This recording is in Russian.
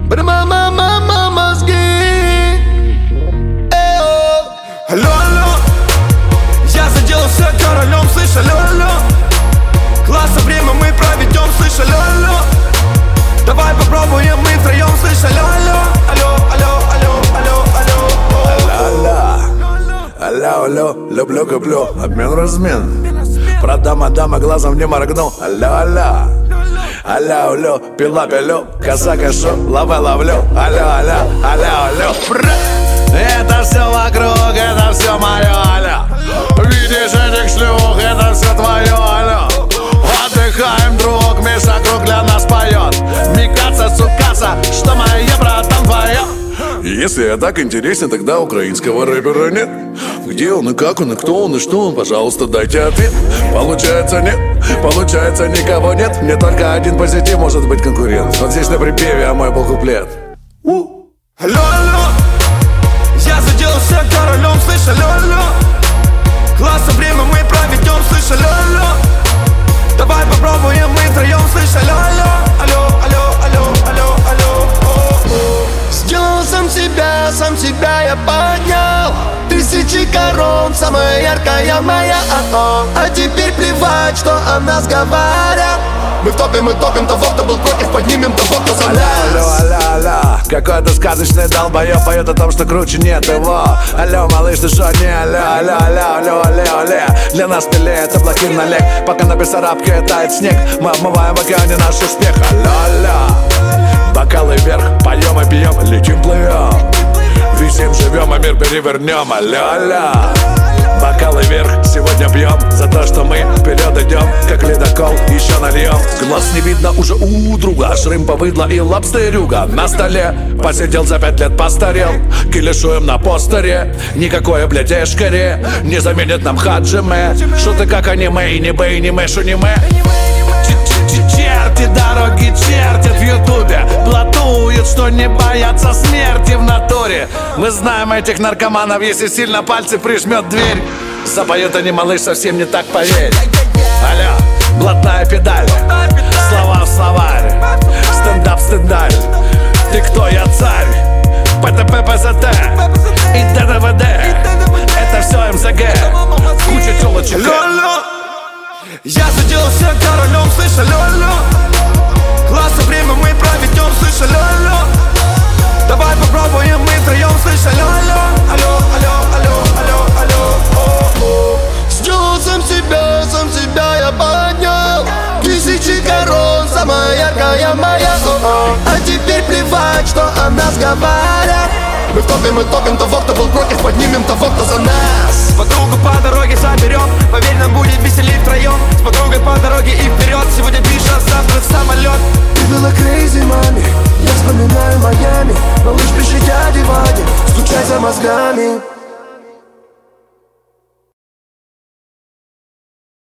Мама, мозги. Алло, алло, я заделался королем, слышь, алло, алло. Класса время мы проведем, слышь, алло, алло. Давай попробуем мы втроем, слышь, алло, алло. Алло, алло, алло, алло, алло. Алло, алло, люблю, куплю, обмен-размен. Продам, отдам, глазом не моргну. Алло, алло. Алло, алло, пила, пилю, коса кашу, ловлю. Алло, алло, алло, алло. Это все вокруг, это все мое, алло. Видишь этих шлюх, это все твое, алло. Отдыхаем, друг, Миша Круг для нас поет. Микаса, сукаса, что моя, братан, твоя. Если я так интересен, тогда украинского рэпера нет. Где он и как он, и кто он, и что он, пожалуйста, дайте ответ. Получается нет, получается никого нет. Мне только один позитив может быть конкурент. Вот здесь на припеве, а мой был куплет. Алло, алло, я заделался королем, слышь, алло, алло. Класса время мы проведем, слышь, алло, алло. Давай попробуем мы втроем, слышь, алло, алло. Алло, алло, алло, алло, алло. Сделал сам себя я поднял. Тысячи корон, самая яркая моя, а теперь плевать, что о нас говорят. Мы топим того, кто был против, поднимем того, кто за нас. Алло, алло, алло, какой-то сказочный долбоёб поет о том, что круче нет его. Алло, малыш, ты шо, не алло, алло, алло, алло, алло, алло. Для нас пиле это блокир налег. Пока на Бессарабке тает снег, мы обмываем в океане наш успех. Алло, алло, бокалы вверх, поем и пьем, летим, плывем. Висим, живем, а мир перевернем. Алло, алло, бокалы вверх, сегодня пьем за то, что мы вперед идем, как ледокол, еще нальем. С глаз не видно уже у друга, шрым повыдло и лобстерюга на столе. Посидел за 5 лет, постарел, килишуем на постере. Никакое, блядь, эшкаре не заменит нам хаджиме. Шуты как аниме, и не бэй, не мэшу, не мэ. Черти дороги чертят в ютубе, блатуют, что не боятся смерти в натуре. Мы знаем этих наркоманов, если сильно пальцы прижмет дверь. Запоют они, малыш, совсем не так, поверь. Алло, блатная педаль, слова в словарь, стендап, стендаль. Ты кто, я царь, ПТП, ПЗТ и ДДВД. Это все МЗГ, куча телочек. Я заделался королем, слышь, алло, алло. Класса время мы проведем, слышь, алло, алло. Давай попробуем мы втроем, слышь, алло, алло. Алло, алло, алло, алло, алло. Сделал сам себя я поднял. Тысячи корон, самая яркая моя, а теперь плевать, что о нас говорят. Мы топим того, кто был против, поднимем того, кто за нас. Подругу по дороге заберем, поверь, нам будет веселей втроем. С подругой по дороге и вперед, сегодня пиша, завтра в самолет. Ты была crazy, маме, я вспоминаю Майами. Малыш, пиши дяде Ваде, стучай за мозгами.